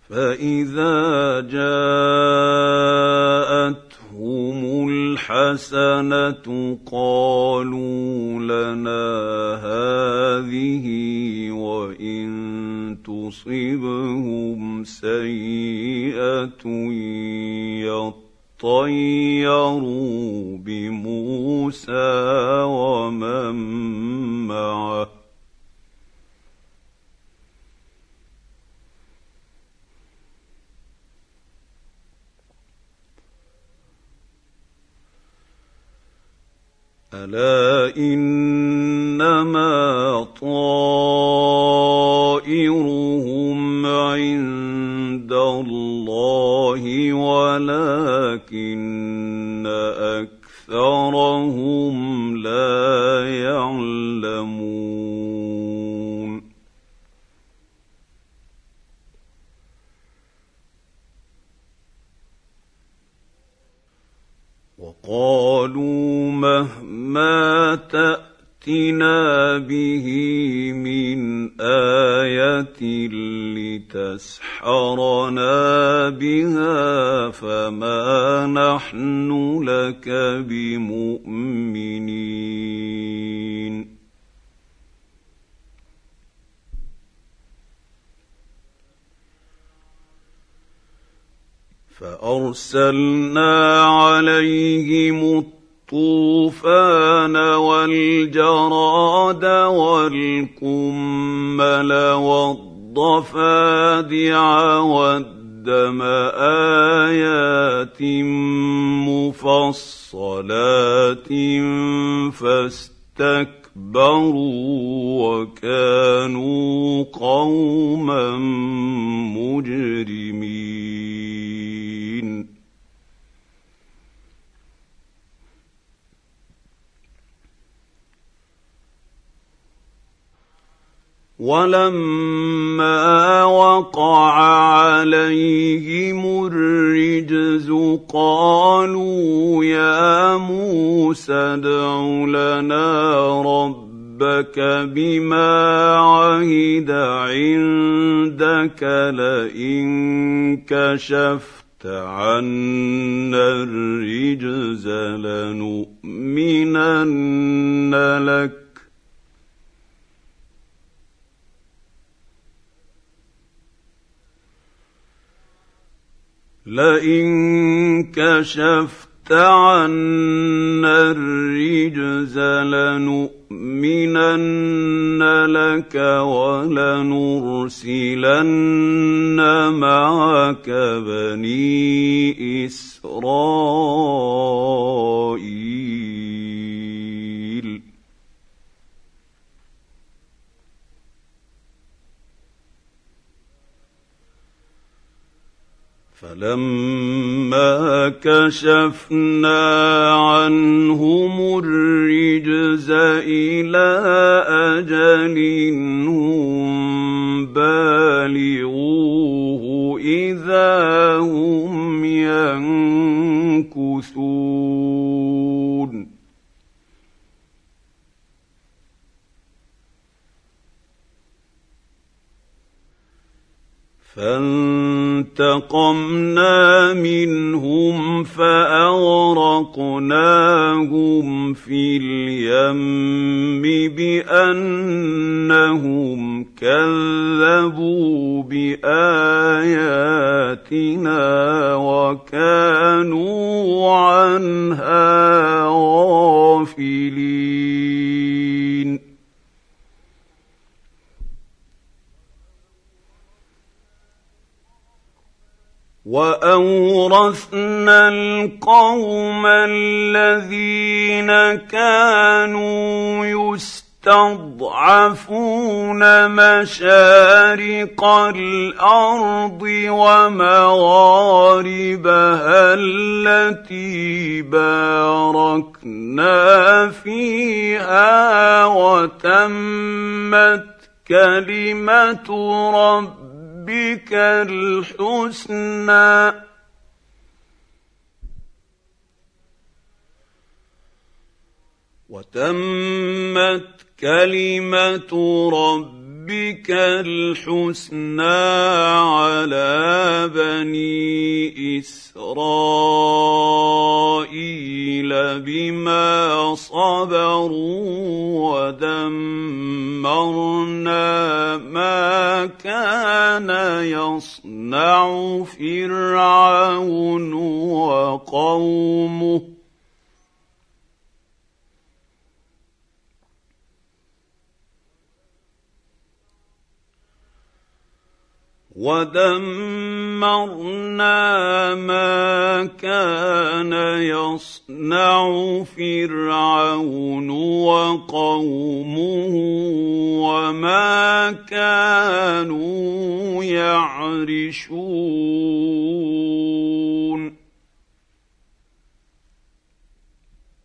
فإذا جاءتهم الحسنة قالوا لنا هذه وإن تصبهم سيئة يطيروا بموسى ومن معه ألا إنما طائرهم عند الله ولكن أكثرهم لا يعلمون وقالوا مهما تأتنا به من آية لتسحرنا بها فما نحن لك بمؤمنين فأرسلنا عليهم الطوفان والجراد والقمل والضفادع والدم آيات مفصلات فاستكبروا وكانوا قوما مجرمين ولما وقع عليهم الرجز قالوا يا موسى ادع لنا ربك بما عهد عندك لئن كشفت عنا الرجز لنؤمنن لك عنا الرجز لنؤمنن لك ولنرسلن معك بني إسرائيل فلما كشفنا عنهم الرجز إلى أجل هم بالغوه إذا هم ينكثون فانتقمنا منهم فأغرقناهم في اليم بأنهم كذبوا بآياتنا وكانوا عنها غافلين وأورثنا القوم الذين كانوا يستضعفون مشارق الأرض ومغاربها التي باركنا فيها وتمت كلمة ربك الحسنى ربك الحسنى على بني إسرائيل بما صبروا ودمرنا ما كان يصنع فرعون وقومه وما كانوا يعرشون.